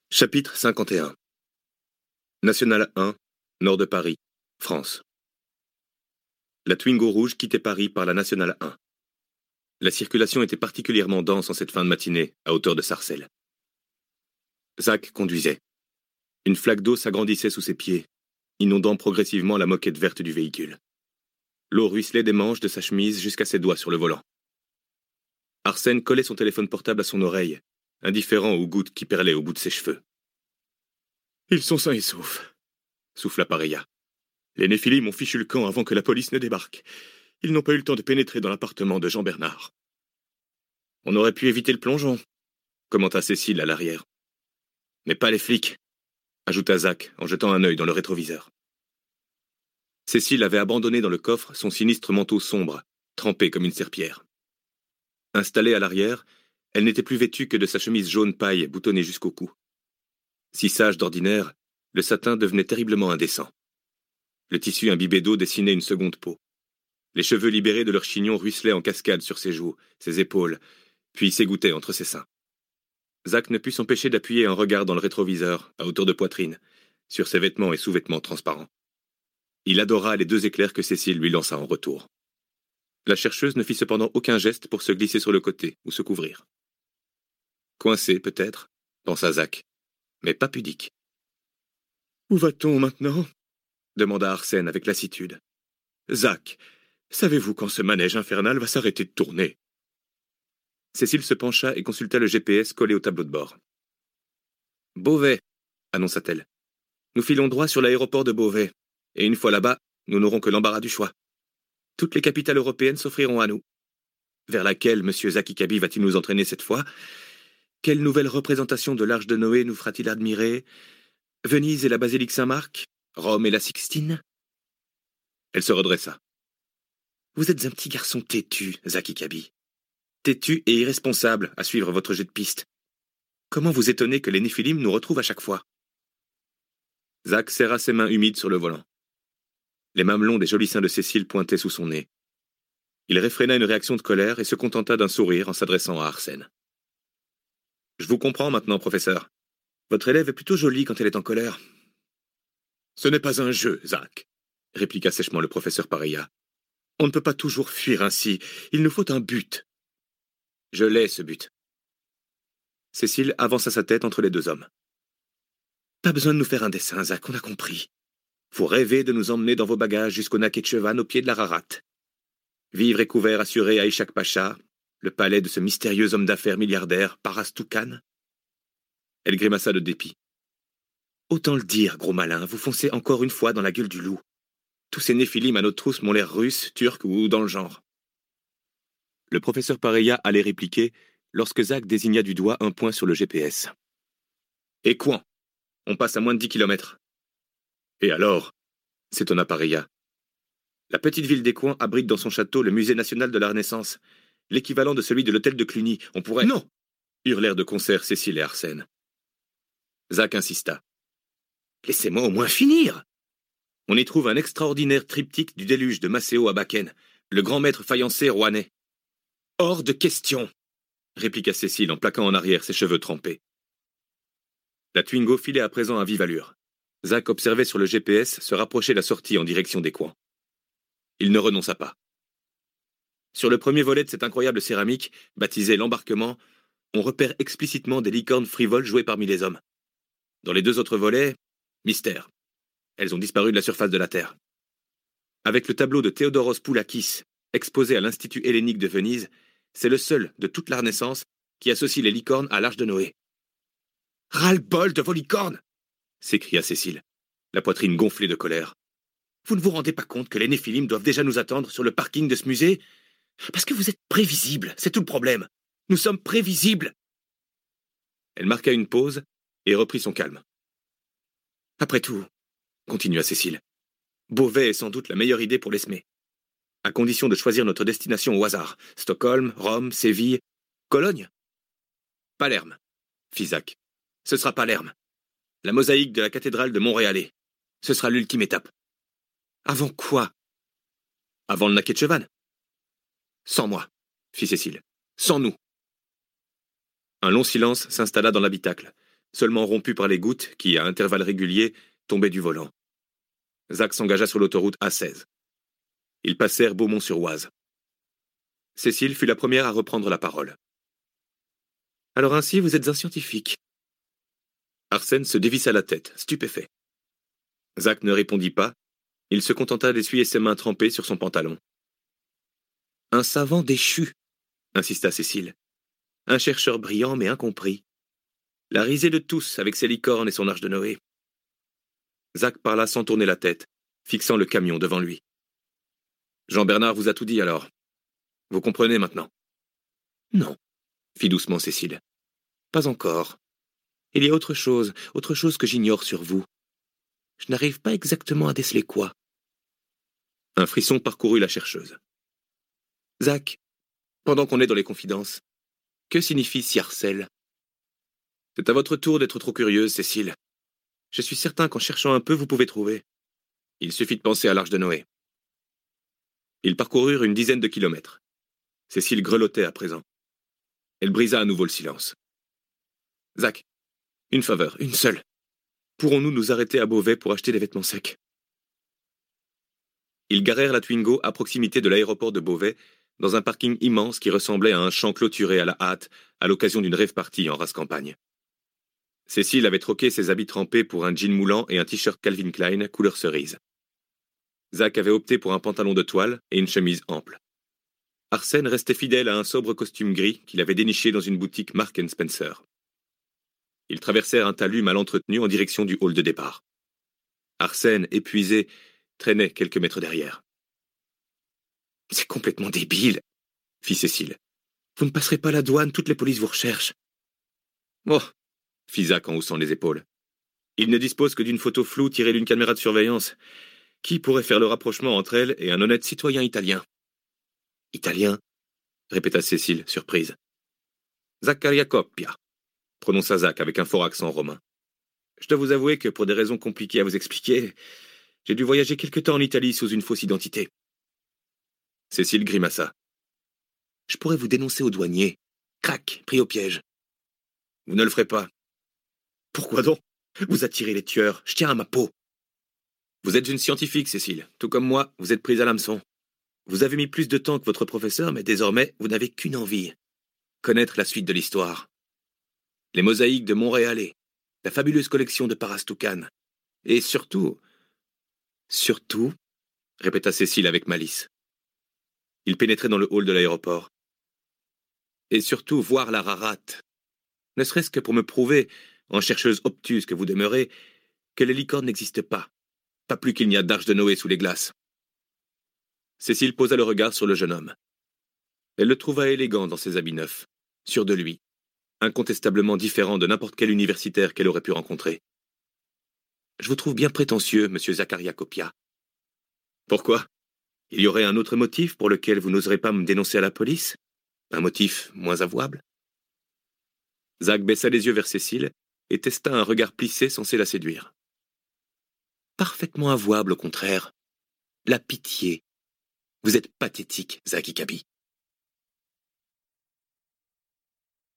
Chapitre 51. National 1, nord de Paris, France. La Twingo rouge quittait Paris par la Nationale 1. La circulation était particulièrement dense en cette fin de matinée, à hauteur de Sarcelles. Zach conduisait. Une flaque d'eau s'agrandissait sous ses pieds, inondant progressivement la moquette verte du véhicule. L'eau ruisselait des manches de sa chemise jusqu'à ses doigts sur le volant. Arsène collait son téléphone portable à son oreille, indifférent aux gouttes qui perlaient au bout de ses cheveux. « Ils sont sains et saufs », souffla Pareya. « Les Néphilim ont fichu le camp avant que la police ne débarque. Ils n'ont pas eu le temps de pénétrer dans l'appartement de Jean Bernard. »« On aurait pu éviter le plongeon », commenta Cécile à l'arrière. « Mais pas les flics », ajouta Zach en jetant un œil dans le rétroviseur. Cécile avait abandonné dans le coffre son sinistre manteau sombre, trempé comme une serpillière. Installée à l'arrière, elle n'était plus vêtue que de sa chemise jaune paille boutonnée jusqu'au cou. Si sage d'ordinaire, le satin devenait terriblement indécent. Le tissu imbibé d'eau dessinait une seconde peau. Les cheveux libérés de leur chignon ruisselaient en cascade sur ses joues, ses épaules, puis s'égouttaient entre ses seins. Zach ne put s'empêcher d'appuyer un regard dans le rétroviseur, à hauteur de poitrine, sur ses vêtements et sous-vêtements transparents. Il adora les deux éclairs que Cécile lui lança en retour. La chercheuse ne fit cependant aucun geste pour se glisser sur le côté ou se couvrir. Coincé, peut-être, pensa Zach, mais pas pudique. « Où va-t-on maintenant » demanda Arsène avec lassitude. « Zach, savez-vous quand ce manège infernal va s'arrêter de tourner » Cécile se pencha et consulta le GPS collé au tableau de bord. « Beauvais, » annonça-t-elle. « Nous filons droit sur l'aéroport de Beauvais, et une fois là-bas, nous n'aurons que l'embarras du choix. Toutes les capitales européennes s'offriront à nous. Vers laquelle M. Zaki Kaby va-t-il nous entraîner cette fois ? Quelle nouvelle représentation de l'Arche de Noé nous fera-t-il admirer ? Venise et la basilique Saint-Marc ? Rome et la Sixtine ? » Elle se redressa. « Vous êtes un petit garçon têtu, Zaki Kaby. Têtu et irresponsable à suivre votre jet de piste. Comment vous étonnez que les Néphilim nous retrouvent à chaque fois ?» Zach serra ses mains humides sur le volant. Les mamelons des jolis seins de Cécile pointaient sous son nez. Il réfréna une réaction de colère et se contenta d'un sourire en s'adressant à Arsène. « Je vous comprends maintenant, professeur. Votre élève est plutôt jolie quand elle est en colère. »« Ce n'est pas un jeu, Zach, » répliqua sèchement le professeur Pareya. « On ne peut pas toujours fuir ainsi. Il nous faut un but. »« Je l'ai, ce but. » Cécile avança sa tête entre les deux hommes. « Pas besoin de nous faire un dessin, Zach, on a compris. Vous rêvez de nous emmener dans vos bagages jusqu'au Nakhichevan au pied de l'Ararat. Vivre et couvert assuré à Ishaq Pacha, le palais de ce mystérieux homme d'affaires milliardaire, Paras Toukan. » Elle grimaça de dépit. « Autant le dire, gros malin, vous foncez encore une fois dans la gueule du loup. Tous ces néphilim à notre trousse m'ont l'air russes, turcs ou dans le genre. » Le professeur Pareya allait répliquer lorsque Zach désigna du doigt un point sur le GPS. « Et Couan, on passe à moins de 10 kilomètres. »« Et alors ?» s'étonna Pareya. « La petite ville d'Écouen abrite dans son château le musée national de la Renaissance, l'équivalent de celui de l'hôtel de Cluny. On pourrait... »« Non !» hurlèrent de concert Cécile et Arsène. Zach insista. « Laissez-moi au moins finir !» On y trouve un extraordinaire triptyque du déluge de Macéo à Bakken, le grand maître faïencé rouennais. « Hors de question !» répliqua Cécile en plaquant en arrière ses cheveux trempés. La Twingo filait à présent à vive allure. Zach observait sur le GPS se rapprocher la sortie en direction d'Écouen. Il ne renonça pas. Sur le premier volet de cette incroyable céramique, baptisé l'embarquement, on repère explicitement des licornes frivoles jouées parmi les hommes. Dans les deux autres volets, mystère. Elles ont disparu de la surface de la Terre. Avec le tableau de Théodoros Poulakis, exposé à l'Institut hellénique de Venise, c'est le seul de toute la Renaissance qui associe les licornes à l'Arche de Noé. « Ras-le-bol de vos licornes !» s'écria Cécile, la poitrine gonflée de colère. « Vous ne vous rendez pas compte que les Néphilim doivent déjà nous attendre sur le parking de ce musée ? Parce que vous êtes prévisibles, c'est tout le problème. Nous sommes prévisibles !» Elle marqua une pause et reprit son calme. « Après tout, » continua Cécile, « Beauvais est sans doute la meilleure idée pour l'Esmé. À condition de choisir notre destination au hasard. Stockholm, Rome, Séville, Cologne ? Palerme, fit Zach. Ce sera Palerme. La mosaïque de la cathédrale de Montréal. Ce sera l'ultime étape. Avant quoi ? Avant le Nakhichevan. Sans moi, fit Cécile. Sans nous. Un long silence s'installa dans l'habitacle, seulement rompu par les gouttes qui, à intervalles réguliers, tombaient du volant. Zach s'engagea sur l'autoroute A16. Ils passèrent Beaumont-sur-Oise. Cécile fut la première à reprendre la parole. « Alors ainsi, vous êtes un scientifique. » Arsène se dévissa la tête, stupéfait. Zach ne répondit pas. Il se contenta d'essuyer ses mains trempées sur son pantalon. « Un savant déchu, » insista Cécile. « Un chercheur brillant mais incompris. La risée de tous avec ses licornes et son arche de Noé. » Zach parla sans tourner la tête, fixant le camion devant lui. « Jean-Bernard vous a tout dit alors. Vous comprenez maintenant ?»« Non, » fit doucement Cécile. « Pas encore. Il y a autre chose que j'ignore sur vous. Je n'arrive pas exactement à déceler quoi. » Un frisson parcourut la chercheuse. « Zach, pendant qu'on est dans les confidences, que signifie Ciarcelle ?»« C'est à votre tour d'être trop curieuse, Cécile. Je suis certain qu'en cherchant un peu, vous pouvez trouver. Il suffit de penser à l'Arche de Noé. » Ils parcoururent une dizaine de kilomètres. Cécile grelottait à présent. Elle brisa à nouveau le silence. « Zach, une faveur, une seule. Pourrons-nous nous arrêter à Beauvais pour acheter des vêtements secs ?» Ils garèrent la Twingo à proximité de l'aéroport de Beauvais, dans un parking immense qui ressemblait à un champ clôturé à la hâte à l'occasion d'une rave-party en race campagne. Cécile avait troqué ses habits trempés pour un jean moulant et un t-shirt Calvin Klein couleur cerise. Zach avait opté pour un pantalon de toile et une chemise ample. Arsène restait fidèle à un sobre costume gris qu'il avait déniché dans une boutique Marks & Spencer. Ils traversèrent un talus mal entretenu en direction du hall de départ. Arsène, épuisé, traînait quelques mètres derrière. « C'est complètement débile, » fit Cécile. « Vous ne passerez pas la douane, toutes les polices vous recherchent. »« Oh !» fit Zach en haussant les épaules. « Il ne dispose que d'une photo floue tirée d'une caméra de surveillance. Qui pourrait faire le rapprochement entre elle et un honnête citoyen italien ?»« Italien ?» répéta Cécile, surprise. « Zaccaria Coppia » prononça Zach avec un fort accent romain. « Je dois vous avouer que pour des raisons compliquées à vous expliquer, j'ai dû voyager quelque temps en Italie sous une fausse identité. » Cécile grimaça. « Je pourrais vous dénoncer au douanier. Crac, pris au piège. »« Vous ne le ferez pas. »« Pourquoi donc ? Vous attirez les tueurs, je tiens à ma peau. » »« Vous êtes une scientifique, Cécile. Tout comme moi, vous êtes prise à l'hameçon. Vous avez mis plus de temps que votre professeur, mais désormais, vous n'avez qu'une envie. Connaître la suite de l'histoire. Les mosaïques de Montréalais, la fabuleuse collection de Parastoucan. Et surtout... » « Surtout ?» répéta Cécile avec malice. Il pénétrait dans le hall de l'aéroport. « Et surtout voir la rarate. Ne serait-ce que pour me prouver, en chercheuse obtuse que vous demeurez, que les licornes n'existent pas. Pas plus qu'il n'y a d'arche de Noé sous les glaces. » Cécile posa le regard sur le jeune homme. Elle le trouva élégant dans ses habits neufs, sûr de lui, incontestablement différent de n'importe quel universitaire qu'elle aurait pu rencontrer. « Je vous trouve bien prétentieux, monsieur Zaccaria Coppia. »« Pourquoi ? Il y aurait un autre motif pour lequel vous n'oserez pas me dénoncer à la police ? Un motif moins avouable ?» Zach baissa les yeux vers Cécile et testa un regard plissé censé la séduire. « Parfaitement avouable, au contraire. La pitié. Vous êtes pathétique, Zach Ikabi. »